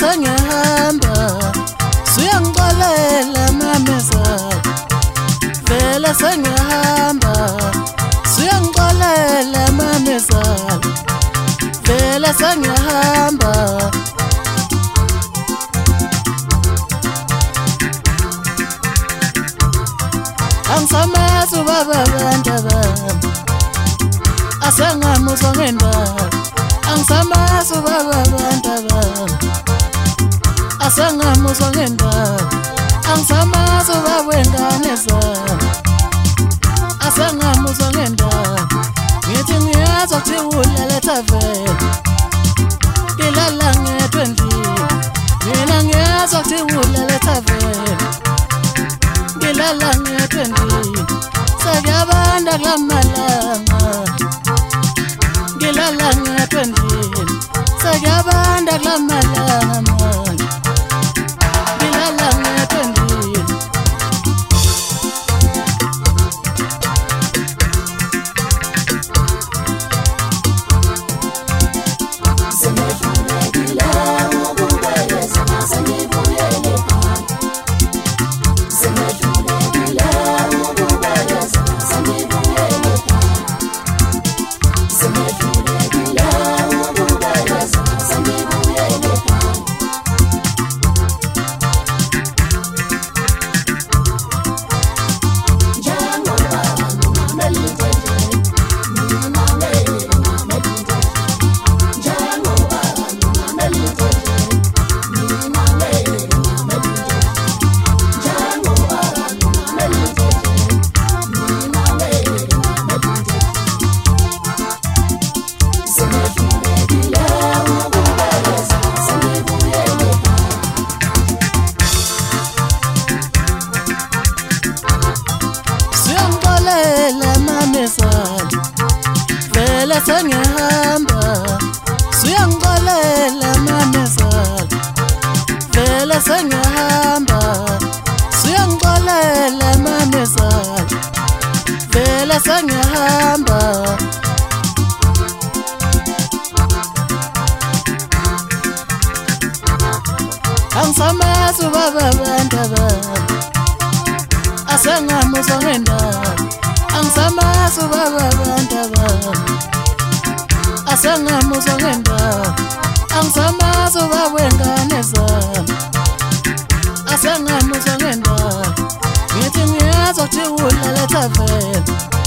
sengihamba suyangixolela mamezala vele sengihamba suyangixolela mamezala vele sengihamba angisamazi ubaba abantu bami asengamuzwa ngendaba angisamazi ubaba abantu bami asengamuzwa ngendaba angisamazi ubaba wengane zami asengamuzwa ngendaba ngithi ngiyazwa kuthiwa ulaletha vele ngilala ngedwa endlini mina ngiyazwa kuthiwa ulaletha vele ngilala ngedwa endlini sekuyabanda kula malanga ngilala ngedwa endlini sekuyabanda kula malanga manje ngilala ngedwa endlini vele sengihamba suyangixolela mamezala vele sengihamba suyangixolela mamezala vele sengihamba angisamazi ubaba abantu bami asengamuzwa ngendaba angisamazi ubaba abantu bami asengamuzwa ngendaba angisamazi ubaba wengane zami asengamuzwa ngendaba ngithi ngiyazwa kuthiwa ulaletha vele